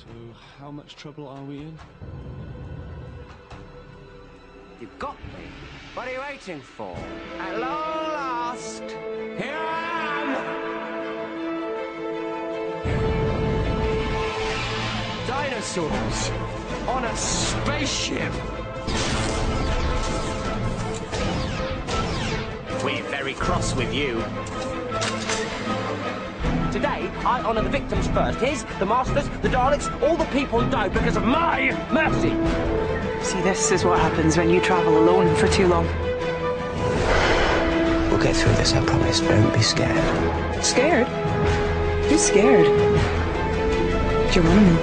So, how much trouble are we in? You've got me. What are you waiting for? At long last, here I am! Dinosaurs on a spaceship. We're very cross with you. Today, I honour the victims first. His, the Masters, the Daleks, all the people who died because of my mercy. See, this is what happens when you travel alone for too long. We'll get through this, I promise. Don't be scared. Scared? Who's scared? Geronimo.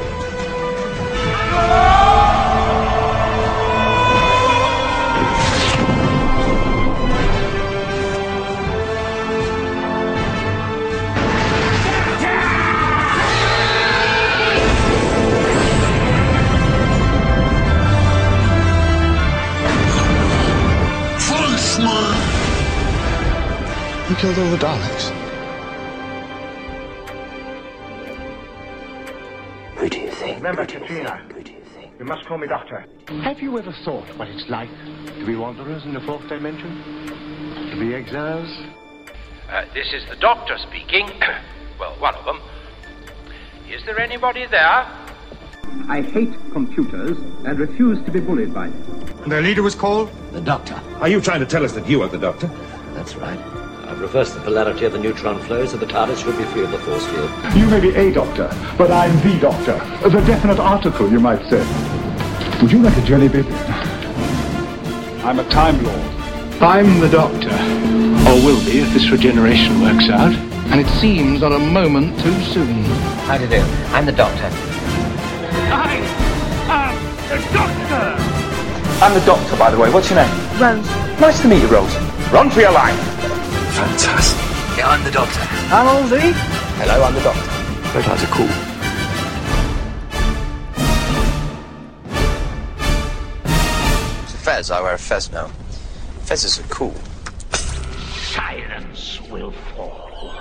You killed all the Daleks? Who do you think? Remember, Katrina, Who do you think? you must call me Doctor. Have you ever thought what it's like to be wanderers in the fourth dimension? To be exiles? This is the Doctor speaking. Well, one of them. Is there anybody there? I hate computers and refuse to be bullied by them. Their leader was called? The Doctor. Are you trying to tell us that you are the Doctor? That's right. I've reversed the polarity of the neutron flow so the TARDIS should be free of the force field. You may be a doctor, but I'm the Doctor. The definite article, you might say. Would you like a jelly baby? I'm a Time Lord. I'm the Doctor. Or will be if this regeneration works out. And it seems on a moment too soon. How do you do? I'm the Doctor. I am the Doctor! I'm the Doctor, by the way. What's your name? Rose. Nice to meet you, Rose. Run for your life. Fantastic. Yeah, I'm the Doctor. I'm Olsey. Hello, I'm the Doctor. Red lights are cool. It's a fez. I wear a fez now. Fezzes are cool. Silence will fall.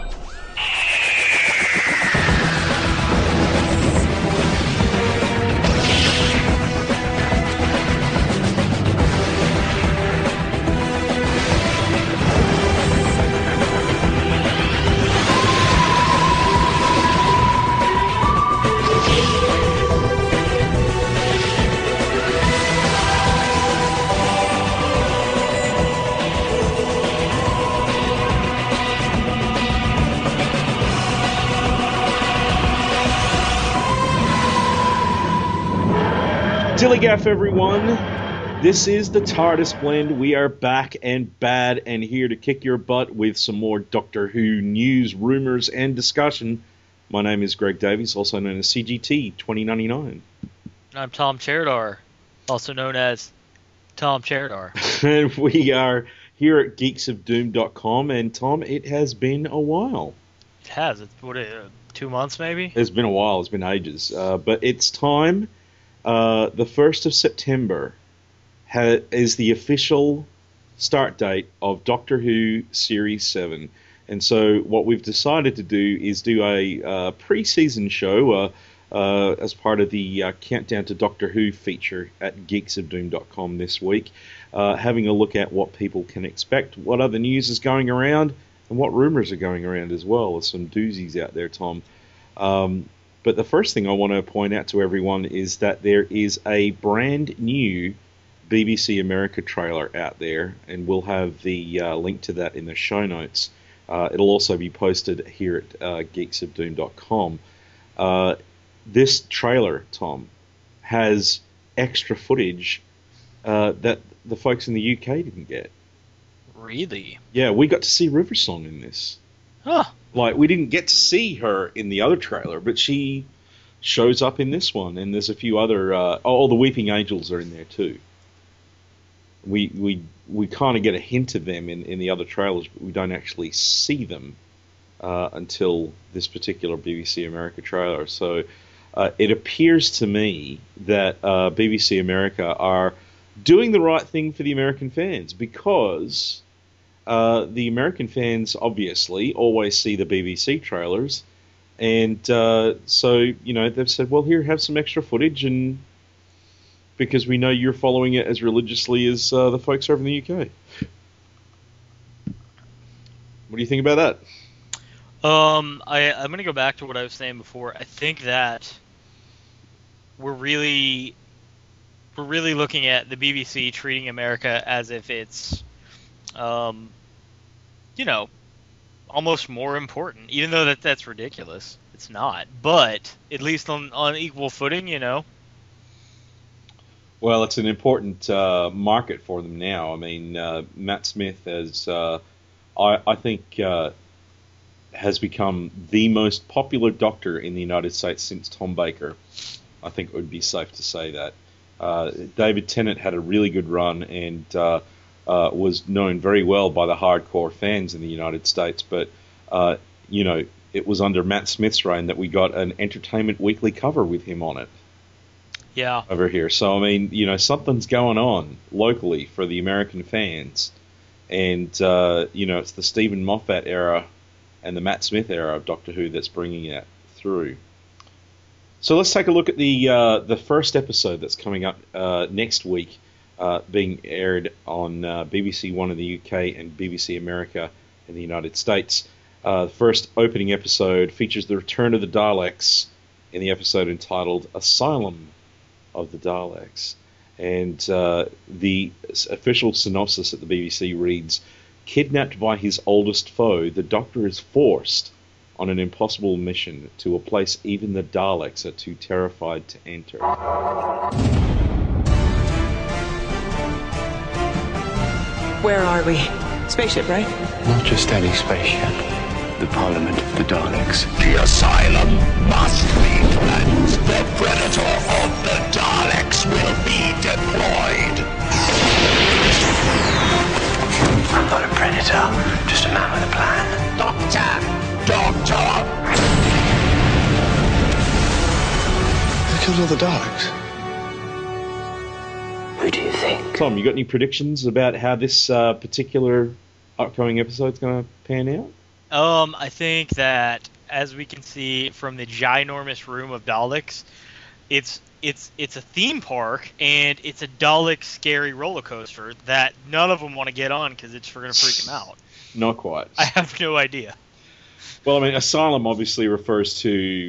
Dillygaff, everyone. This is the TARDIS Blend. We are back and bad and here to kick your butt with some more Doctor Who news, rumours, and discussion. My name is Greg Davies, also known as CGT 2099. I'm Tom Cheridar, also known as Tom Cheridar. And we are here at geeksofdoom.com. And Tom, it has been a while. It has. It's 2 months maybe? It's been a while. It's been ages. But it's time. The 1st of September is the official start date of Doctor Who Series 7. And so what we've decided to do is do a pre-season show as part of the Countdown to Doctor Who feature at geeksofdoom.com this week, having a look at what people can expect, what other news is going around, and what rumours are going around as well. There's some doozies out there, Tom. But the first thing I want to point out to everyone is that there is a brand new BBC America trailer out there, and we'll have the link to that in the show notes. It'll also be posted here at geeksofdoom.com. This trailer, Tom, has extra footage that the folks in the UK didn't get. Really? Yeah, we got to see Riversong in this. Huh. Like, we didn't get to see her in the other trailer, but she shows up in this one, and there's a few other... the Weeping Angels are in there, too. We kind of get a hint of them in the other trailers, but we don't actually see them until this particular BBC America trailer. So it appears to me that BBC America are doing the right thing for the American fans, because... the American fans, obviously, always see the BBC trailers, And so, you know, they've said, well, here, have some extra footage, and because we know you're following it as religiously as the folks over in the UK. What do you think about that? I'm going to go back to what I was saying before. I think that we're really looking at the BBC treating America as if it's, you know, almost more important, even though that's ridiculous. It's not, but at least on equal footing, you know. Well, it's an important market for them now. I mean, Matt Smith has, I think, has become the most popular doctor in the United States since Tom Baker. I think it would be safe to say that. David Tennant had a really good run and was known very well by the hardcore fans in the United States, but, you know, it was under Matt Smith's reign that we got an Entertainment Weekly cover with him on it. Yeah. Over here. So, I mean, you know, something's going on locally for the American fans. And, you know, it's the Stephen Moffat era and the Matt Smith era of Doctor Who that's bringing that through. So let's take a look at the first episode that's coming up next week, being aired on BBC One in the UK and BBC America in the United States. The first opening episode features the return of the Daleks in the episode entitled Asylum of the Daleks. And the official synopsis at the BBC reads, kidnapped by his oldest foe, the Doctor is forced on an impossible mission to a place even the Daleks are too terrified to enter. Where are we? Spaceship, right? Not just any spaceship. The Parliament of the Daleks. The asylum must be cleansed. The predator of the Daleks will be deployed. I'm not a predator, just a man with a plan. Doctor! Who killed all the Daleks? Who do you think? Tom, you got any predictions about how this particular upcoming episode's going to pan out? I think that, as we can see from the ginormous room of Daleks, it's a theme park, and it's a Dalek scary roller coaster that none of them want to get on because it's going to freak them out. Not quite. I have no idea. Well, I mean, asylum obviously refers to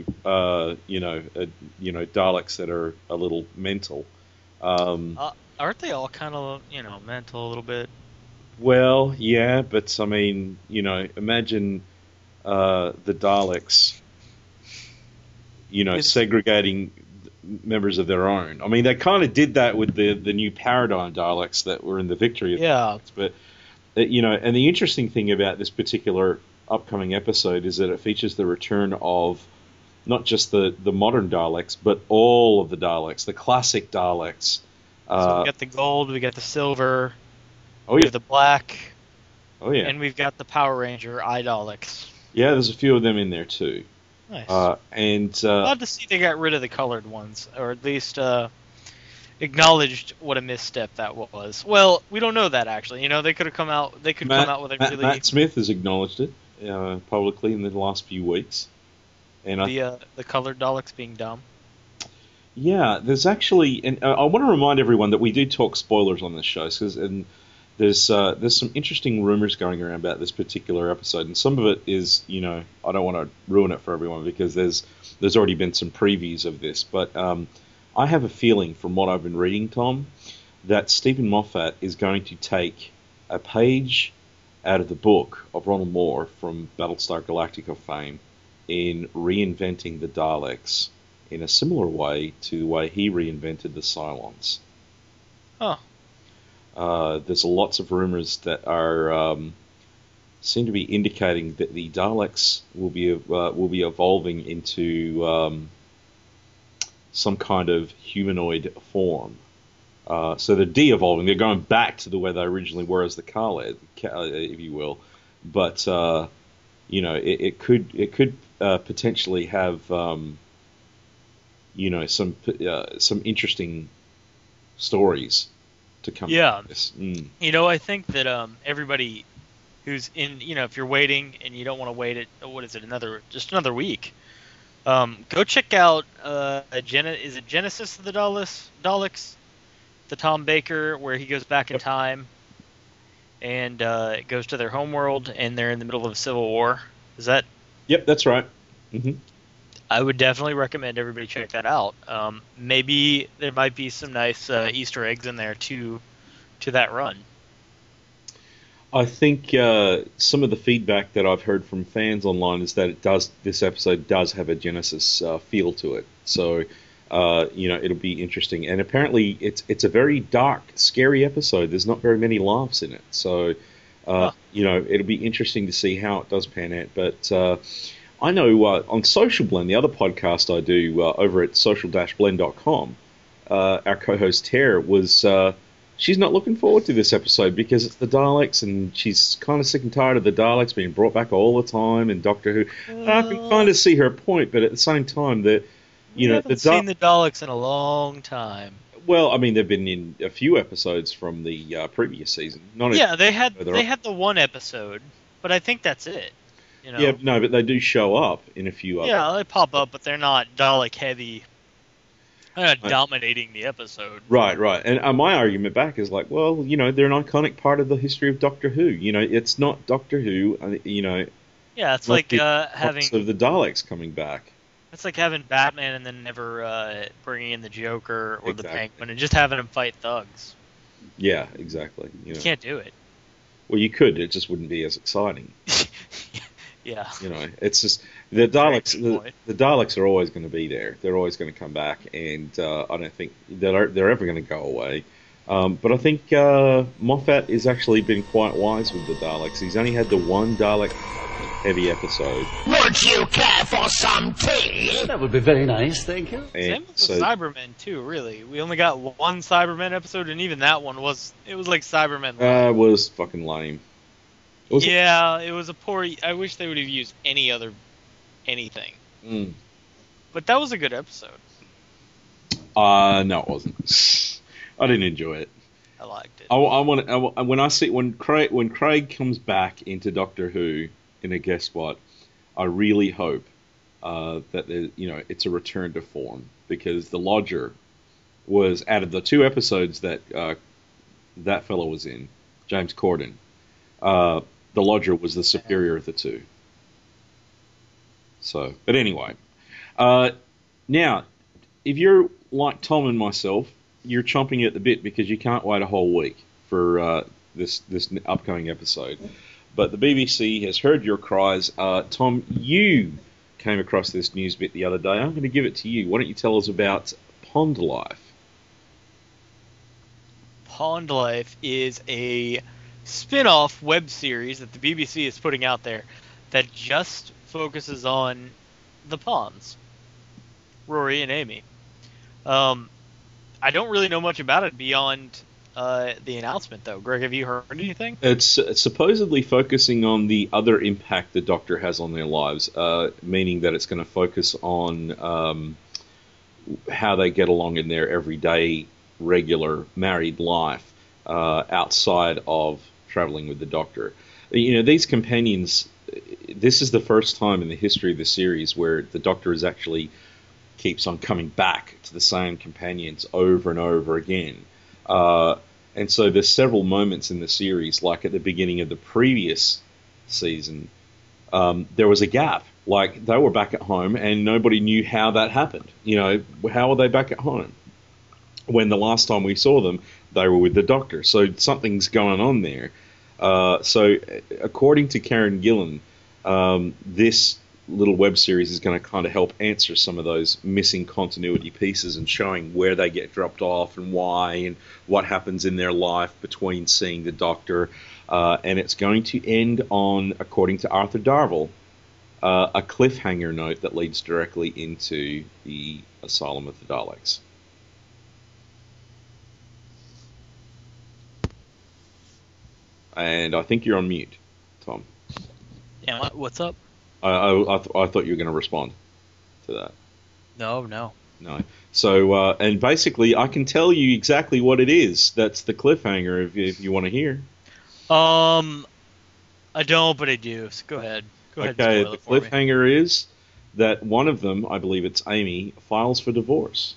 Daleks that are a little mental. Aren't they all kind of mental a little bit? Well, yeah, but I mean, imagine the Daleks, segregating members of their own. I mean, they kind of did that with the new Paradigm Daleks that were in the Victory. Yeah. But and the interesting thing about this particular upcoming episode is that it features the return of not just the modern Daleks, but all of the Daleks, the classic Daleks. So we got the gold, we got the silver. We have the black. Oh, yeah. And we've got the Power Ranger Daleks. Yeah, there's a few of them in there, too. Nice. Glad to see they got rid of the colored ones, or at least acknowledged what a misstep that was. Well, we don't know that, actually. They could have come out. They could come out with a really. Matt Smith has acknowledged it publicly in the last few weeks. And the colored Daleks being dumb. Yeah, there's actually, and I want to remind everyone that we do talk spoilers on this show, and there's some interesting rumors going around about this particular episode, and some of it is, I don't want to ruin it for everyone because there's already been some previews of this, but I have a feeling from what I've been reading, Tom, that Stephen Moffat is going to take a page out of the book of Ronald Moore from Battlestar Galactica fame in reinventing the Daleks in a similar way to the way he reinvented the Cylons. Oh. There's lots of rumors that are seem to be indicating that the Daleks will be evolving into some kind of humanoid form. So they're de-evolving. They're going back to the way they originally were as the Khaled, if you will. But it could potentially have some interesting stories to come. Yeah. From this. I think that everybody who's in, if you're waiting and you don't want to wait just another week, go check out is it Genesis of the Daleks, the Tom Baker, where he goes back in time and goes to their homeworld, and they're in the middle of a civil war. Is that? Yep, that's right. Mm-hmm. I would definitely recommend everybody check that out. Maybe there might be some nice Easter eggs in there to that run. I think some of the feedback that I've heard from fans online is that this episode does have a Genesis feel to it. So, it'll be interesting. And apparently it's a very dark, scary episode. There's not very many laughs in it. So, it'll be interesting to see how it does pan out. But I know on Social Blend, the other podcast I do over at social-blend.com, our co-host Tara was... she's not looking forward to this episode because it's the Daleks, and she's kind of sick and tired of the Daleks being brought back all the time in Doctor Who. I can kind of see her point, but at the same time, that I haven't seen the Daleks in a long time. Well, I mean, they've been in a few episodes from the previous season. They had the one episode, but I think that's it. Yeah, no, but they do show up in a few others. Yeah, they pop up, but they're not Dalek heavy. They're not dominating the episode. Right. And my argument back is like, well, they're an iconic part of the history of Doctor Who. It's not Doctor Who, Yeah, it's like having... of the Daleks coming back. It's like having Batman and then never bringing in the Joker or the Penguin and just having them fight thugs. Yeah, exactly. You can't do it. Well, you could. It just wouldn't be as exciting. Yeah. It's just the Daleks. The Daleks are always going to be there. They're always going to come back, and I don't think they're ever going to go away. But I think Moffat has actually been quite wise with the Daleks. He's only had the one Dalek heavy episode. Would you care for some tea? That would be very nice, thank you. Same with the Cybermen too. Really, we only got one Cybermen episode, and even that one was like Cybermen. It was fucking lame. It was a poor... I wish they would have used anything. But that was a good episode. No, it wasn't. I didn't enjoy it. I liked it. When Craig comes back into Doctor Who in a guest spot, I really hope that it's a return to form, because the Lodger was, out of the two episodes that that fellow was in, James Corden. The Lodger was the superior of the two. So, but anyway. Now, if you're like Tom and myself, you're chomping at the bit because you can't wait a whole week for this upcoming episode. But the BBC has heard your cries. Tom, you came across this news bit the other day. I'm going to give it to you. Why don't you tell us about Pond Life? Pond Life is a spin-off web series that the BBC is putting out there that just focuses on the Ponds, Rory and Amy. I don't really know much about it beyond the announcement, though. Greg, have you heard anything? It's supposedly focusing on the other impact the Doctor has on their lives, meaning that it's going to focus on how they get along in their everyday, regular, married life outside of traveling with the Doctor. These companions, this is the first time in the history of the series where the Doctor is actually keeps on coming back to the same companions over and over again. And so there's several moments in the series, like at the beginning of the previous season, there was a gap. Like, they were back at home and nobody knew how that happened. How were they back at home? When the last time we saw them, they were with the Doctor. So something's going on there. So according to Karen Gillan, this little web series is going to kind of help answer some of those missing continuity pieces and showing where they get dropped off and why and what happens in their life between seeing the Doctor. And it's going to end on, according to Arthur Darvill, a cliffhanger note that leads directly into the Asylum of the Daleks. And I think you're on mute, Tom. Yeah, what's up? I thought you were going to respond to that. No. So, and basically, I can tell you exactly what it is. That's the cliffhanger if you want to hear. I I don't, but I do. So go ahead. Go ahead. Okay, And the spoil it for me. cliffhanger is that one of them, I believe it's Amy, files for divorce.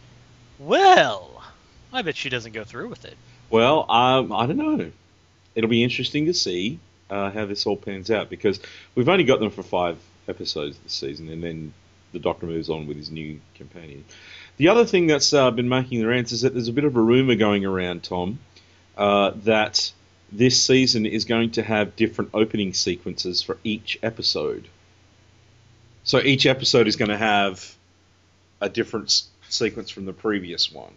Well, I bet she doesn't go through with it. Well, I don't know. It'll be interesting to see how this all pans out, because we've only got them for 5 episodes this season, and then the Doctor moves on with his new companion. The other thing that's been making the rounds is that there's a bit of a rumour going around, Tom, that this season is going to have different opening sequences for each episode. So each episode is going to have a different sequence from the previous one.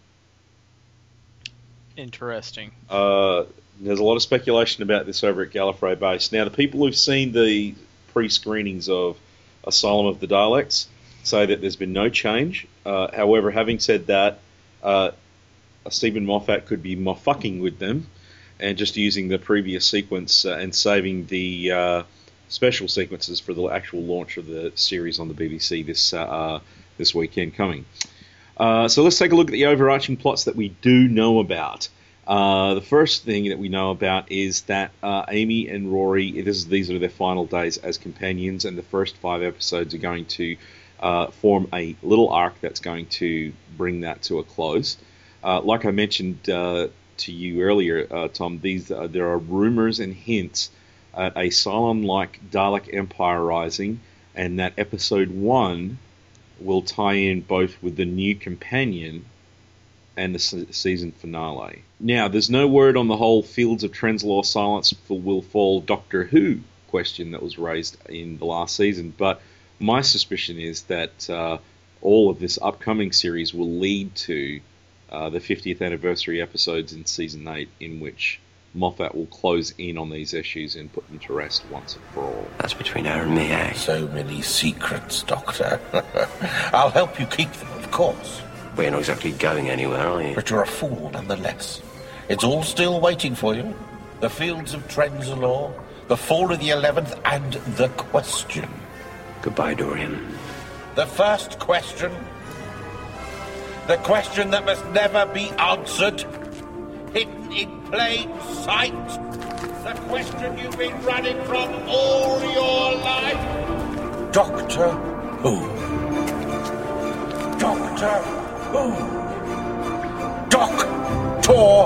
Interesting. There's a lot of speculation about this over at Gallifrey Base. Now, the people who've seen the pre-screenings of Asylum of the Daleks say that there's been no change. However, having said that, Stephen Moffat could be fucking with them and just using the previous sequence and saving the special sequences for the actual launch of the series on the BBC this weekend coming. So let's take a look at the overarching plots that we do know about. The first thing that we know about is that Amy and Rory, these are their final days as companions, and the first 5 episodes are going to form a little arc that's going to bring that to a close. Like I mentioned to you earlier, Tom, there are rumors and hints at a Cylon-like Dalek Empire rising, and that episode 1 will tie in both with the new companion and the season finale. Now, there's no word on the whole Fields of Trenzalore silence will fall Doctor Who question that was raised in the last season, but my suspicion is that all of this upcoming series will lead to the 50th anniversary episodes in season 8, in which Moffat will close in on these issues and put them to rest once and for all. That's between her and me, eh? So many secrets, Doctor. I'll help you keep them, of course. We're not exactly going anywhere, are you? But you're a fool, nonetheless. It's all still waiting for you. The Fields of Trenzalore, the Fall of the 11th, and the Question. Goodbye, Dorian. The first question. The question that must never be answered. Hidden in plain sight. The question you've been running from all your life. Doctor Who. Doctor Who. Doctor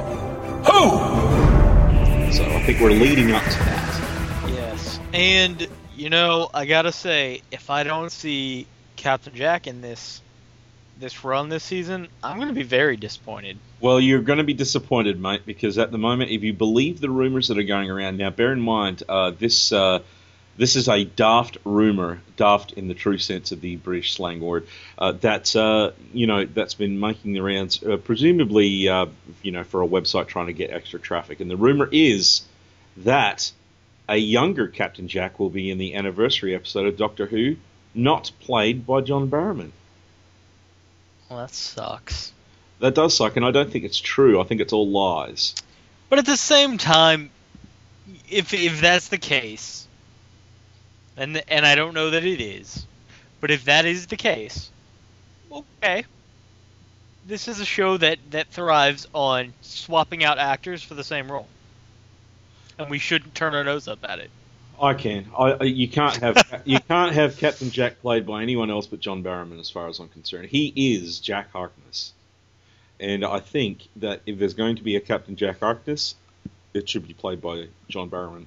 Who. So I think we're leading up to that. Yes. And, you know, I gotta say, if I don't see Captain Jack in this run this season, I'm going to be very disappointed. Well, you're going to be disappointed, mate, because at the moment, if you believe the rumors that are going around now, bear in mind this is a daft rumor, daft in the true sense of the British slang word, that's been making the rounds, presumably for a website trying to get extra traffic. And the rumor is that a younger Captain Jack will be in the anniversary episode of Doctor Who, not played by John Barrowman. Well, that sucks. That does suck, and I don't think it's true. I think it's all lies. But at the same time, if that's the case, and I don't know that it is, but if that is the case, okay. This is a show that thrives on swapping out actors for the same role. And we shouldn't turn our nose up at it. I can. You can't have Captain Jack played by anyone else but John Barrowman, as far as I'm concerned. He is Jack Harkness, and I think that if there's going to be a Captain Jack Harkness, it should be played by John Barrowman.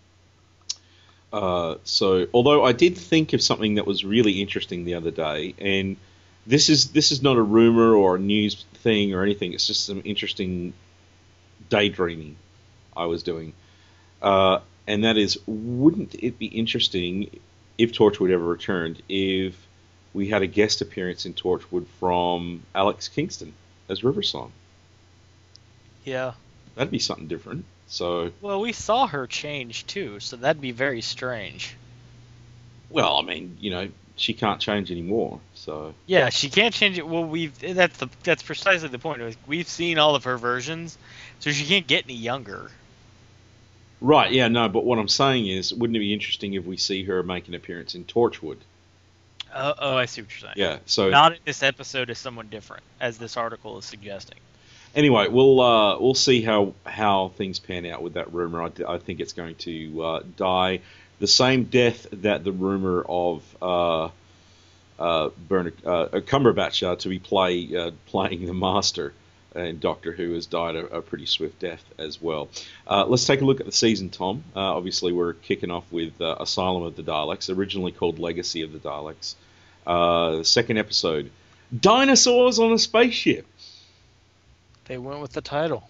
So, although I did think of something that was really interesting the other day, and this is not a rumor or a news thing or anything. It's just some interesting daydreaming I was doing. And that is, wouldn't it be interesting if Torchwood ever returned if we had a guest appearance in Torchwood from Alex Kingston as Riversong? Yeah. That'd be something different. So. Well, we saw her change too, so that'd be very strange. Well, I mean, she can't change anymore, so. Yeah, she can't change it. Well, that's precisely the point. We've seen all of her versions, so she can't get any younger. Right, yeah, no, but what I'm saying is, wouldn't it be interesting if we see her make an appearance in Torchwood? Oh, I see what you're saying. Yeah, so... Not in this episode as someone different, as this article is suggesting. Anyway, we'll see how things pan out with that rumor. I think it's going to die the same death that the rumor of Cumberbatch to be playing the Master in Doctor Who has died a pretty swift death as well. Let's take a look at the season, Tom. Obviously, we're kicking off with Asylum of the Daleks, originally called Legacy of the Daleks. The second episode, Dinosaurs on a Spaceship. They went with the title.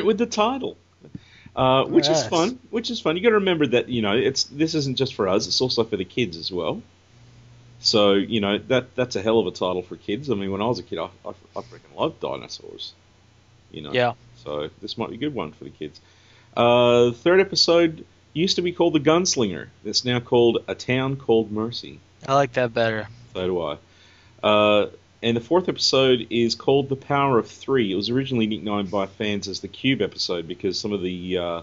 Which is fun. You got to remember that this isn't just for us; it's also for the kids as well. So that's a hell of a title for kids. I mean, when I was a kid, I freaking loved dinosaurs. Yeah. So this might be a good one for the kids. Third episode used to be called The Gunslinger. It's now called A Town Called Mercy. I like that better. So do I. And the fourth episode is called The Power of Three. It was originally nicknamed by fans as the Cube episode because some of the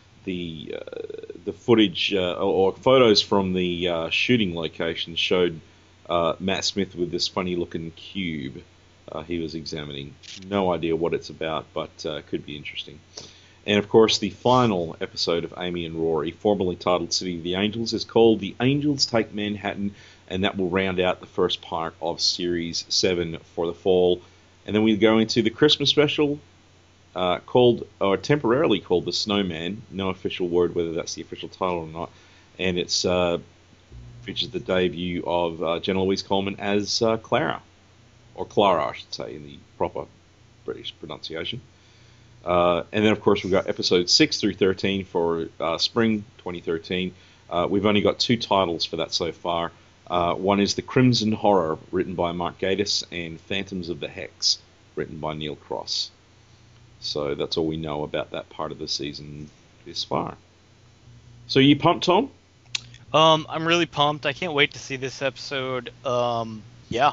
footage or photos from the shooting location showed Matt Smith with this funny-looking cube he was examining. No idea what it's about, but could be interesting. And, of course, the final episode of Amy and Rory, formerly titled City of the Angels, is called The Angels Take Manhattan, and that will round out the first part of Series 7 for the fall. And then we go into the Christmas special, temporarily called The Snowman. No official word whether that's the official title or not. And it's features the debut of Jenna Louise Coleman as Clara. Or Clara, I should say, in the proper British pronunciation. And then, of course, we've got episodes 6 through 13 for spring 2013. We've only got 2 titles for that so far. One is The Crimson Horror, written by Mark Gatiss, and Phantoms of the Hex, written by Neil Cross. So that's all we know about that part of the season this far. So you pumped, Tom? I'm really pumped. I can't wait to see this episode. Yeah.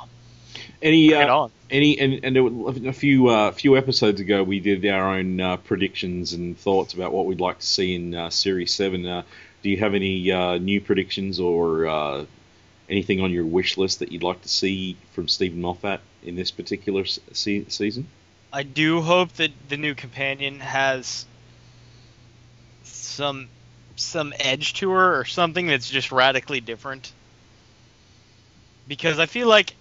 A few episodes ago, we did our own predictions and thoughts about what we'd like to see in Series 7. Do you have any new predictions or anything on your wish list that you'd like to see from Stephen Moffat in this particular season? I do hope that the new companion has some edge to her or something that's just radically different. Because I feel like,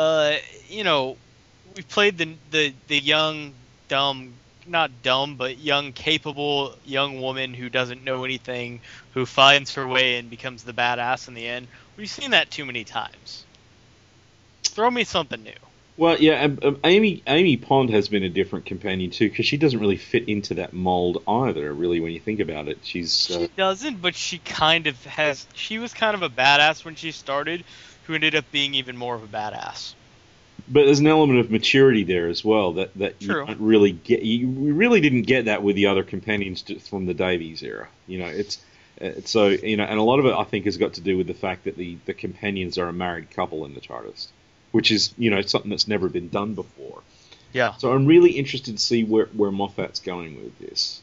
we played the young, dumb, not dumb, but young, capable young woman who doesn't know anything, who finds her way and becomes the badass in the end. We've seen that too many times. Throw me something new. Well, yeah, Amy Pond has been a different companion too, because she doesn't really fit into that mold either, really, when you think about it. She doesn't, but she kind of has. She was kind of a badass when she started, who ended up being even more of a badass. But there's an element of maturity there as well that you True. don't really get. You really didn't get that with the other companions from the Davies era. And a lot of it I think has got to do with the fact that the companions are a married couple in the TARDIS, which is something that's never been done before. Yeah. So I'm really interested to see where Moffat's going with this.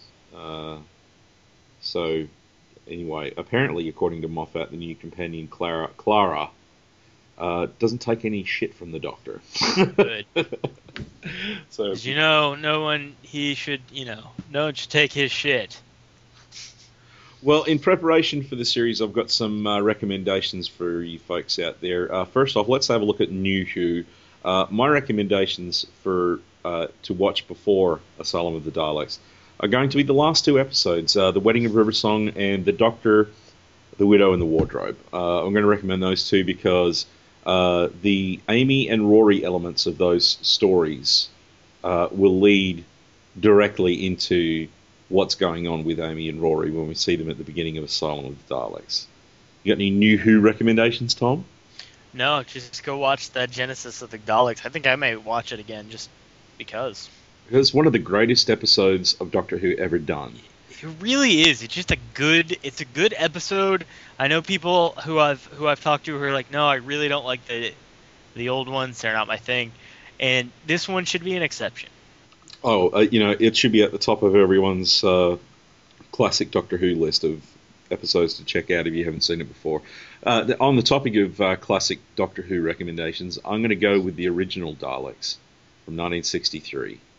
So anyway, apparently according to Moffat, the new companion Clara doesn't take any shit from the Doctor. Good. So no one should take his shit. Well, in preparation for the series, I've got some recommendations for you folks out there. First off, let's have a look at New Who. My recommendations for to watch before Asylum of the Daleks are going to be the last 2 episodes, The Wedding of Riversong and The Doctor, The Widow and the Wardrobe. I'm going to recommend those 2 because the Amy and Rory elements of those stories will lead directly into what's going on with Amy and Rory when we see them at the beginning of Asylum of the Daleks. You got any New Who recommendations, Tom? No, just go watch the Genesis of the Daleks. I think I may watch it again just because. It's one of the greatest episodes of Doctor Who ever done. It really is. It's just a good episode. I know people who I've talked to who are like, no, I really don't like the old ones. They're not my thing. And this one should be an exception. Oh, it should be at the top of everyone's classic Doctor Who list of episodes to check out if you haven't seen it before. On the topic of classic Doctor Who recommendations, I'm going to go with the original Daleks from 1963.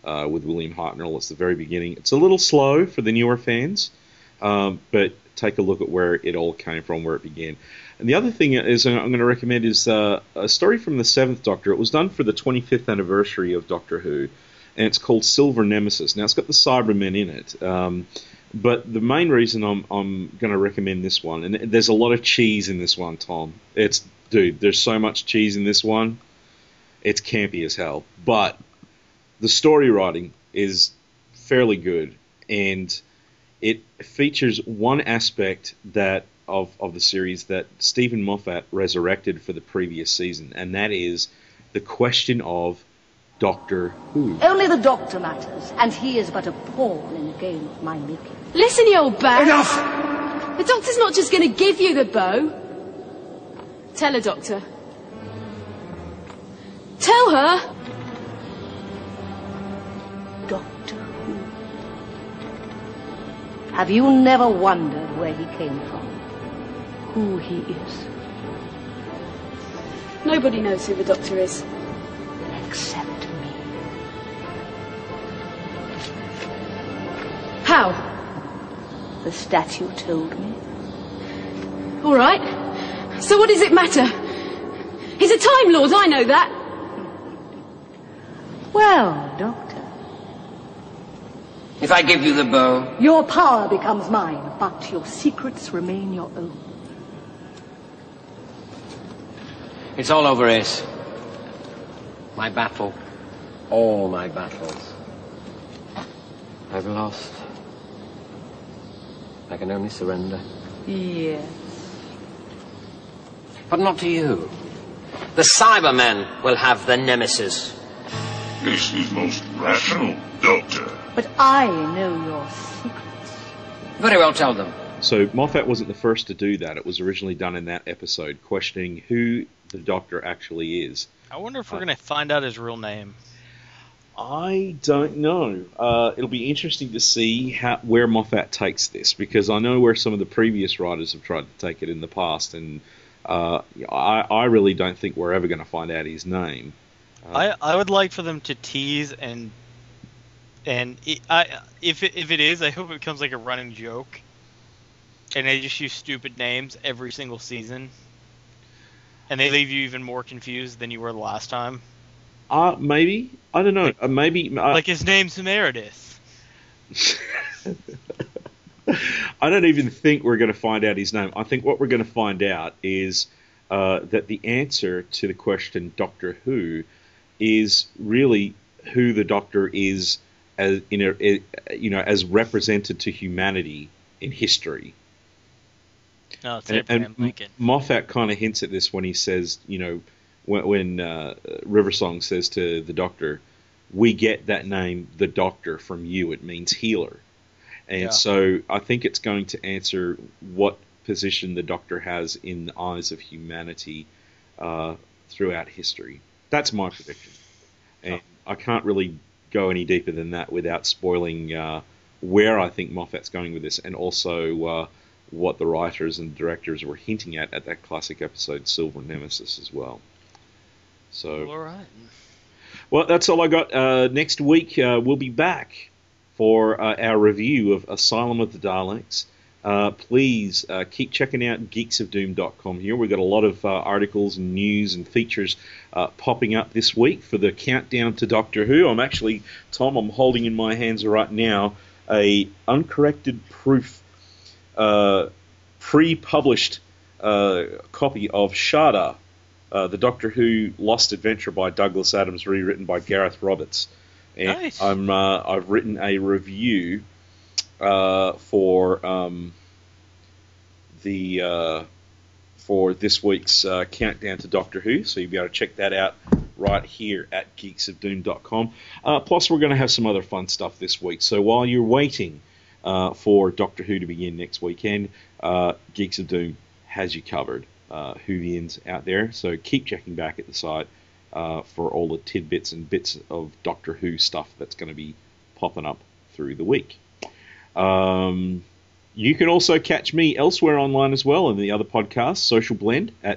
with William Hartnell. It's the very beginning. It's a little slow for the newer fans, but take a look at where it all came from, where it began. And the other thing is I'm going to recommend is a story from the Seventh Doctor. It was done for the 25th anniversary of Doctor Who, and it's called Silver Nemesis. Now, it's got the Cybermen in it, but the main reason I'm going to recommend this one, and there's a lot of cheese in this one, Tom. There's so much cheese in this one. It's campy as hell. But the story writing is fairly good, and it features one aspect of the series that Stephen Moffat resurrected for the previous season, and that is the question of Doctor Who. Only the Doctor matters, and he is but a pawn in a game of my making. Listen, you old bag. Enough! The Doctor's not just going to give you the bow. Tell her, Doctor. Tell her! Doctor Who. Have you never wondered where he came from? Who he is? Nobody knows who the Doctor is. Except me. How? The statue told me. All right. So what does it matter? He's a Time Lord, I know that. Well, Doctor. If I give you the bow... Your power becomes mine, but your secrets remain your own. It's all over, Ace. My battle. All my battles. I've lost. I can only surrender. Yes. But not to you. The Cybermen will have the Nemesis. This is most rational, Doctor. But I know your secrets. Very well, tell them. So Moffat wasn't the first to do that. It was originally done in that episode, questioning who the Doctor actually is. I wonder if we're going to find out his real name. I don't know. It'll be interesting to see where Moffat takes this, because I know where some of the previous writers have tried to take it in the past, and I really don't think we're ever going to find out his name. I would like for them to tease and if it is, I hope it becomes like a running joke, and they just use stupid names every single season, and they leave you even more confused than you were the last time. Maybe. I don't know. Maybe. Like his name's Meredith. I don't even think we're going to find out his name. I think what we're going to find out is that the answer to the question Doctor Who is really who the Doctor is as as represented to humanity in history. No, it's Abraham Lincoln. Moffat kind of hints at this when he says, when Riversong says to the Doctor, "We get that name, the Doctor, from you. It means healer." And so I think it's going to answer what position the Doctor has in the eyes of humanity throughout history. That's my prediction. And I can't really go any deeper than that without spoiling where I think Moffat's going with this, and also what the writers and directors were hinting at that classic episode, Silver Nemesis, as well. So, all right. Well, that's all I got. Next week, we'll be back for our review of Asylum of the Daleks. Please keep checking out geeksofdoom.com here. We've got a lot of articles and news and features popping up this week for the countdown to Doctor Who. I'm holding in my hands right now a uncorrected proof pre-published copy of Shada, the Doctor Who Lost Adventure by Douglas Adams, rewritten by Gareth Roberts. And nice. I've written a review for this week's countdown to Doctor Who, so you'll be able to check that out right here at geeksofdoom.com. Plus, we're going to have some other fun stuff this week. So while you're waiting for Doctor Who to begin next weekend, Geeks of Doom has you covered. Whovians out there, so keep checking back at the site for all the tidbits and bits of Doctor Who stuff that's going to be popping up through the week. You can also catch me elsewhere online as well in the other podcasts, Social Blend at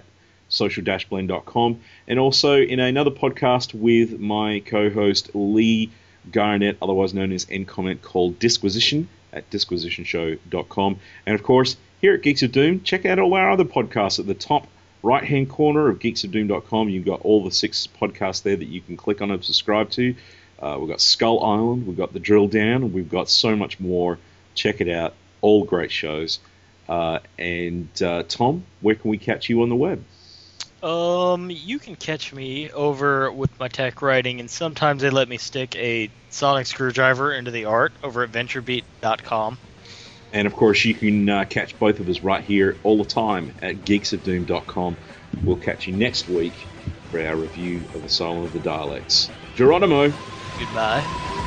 social-blend.com, and also in another podcast with my co-host Lee Garnett, otherwise known as N-Comment, called Disquisition at disquisitionshow.com. And of course, here at Geeks of Doom, check out all our other podcasts at the top right-hand corner of geeksofdoom.com. You've got all the 6 podcasts there that you can click on and subscribe to. We've got Skull Island, we've got The Drill Down, and we've got so much more. Check it out. All great shows. And Tom, where can we catch you on the web? You can catch me over with my tech writing, and sometimes they let me stick a sonic screwdriver into the art over at venturebeat.com. And, of course, you can catch both of us right here all the time at geeksofdoom.com. We'll catch you next week for our review of Asylum of the Daleks. Geronimo! Goodbye.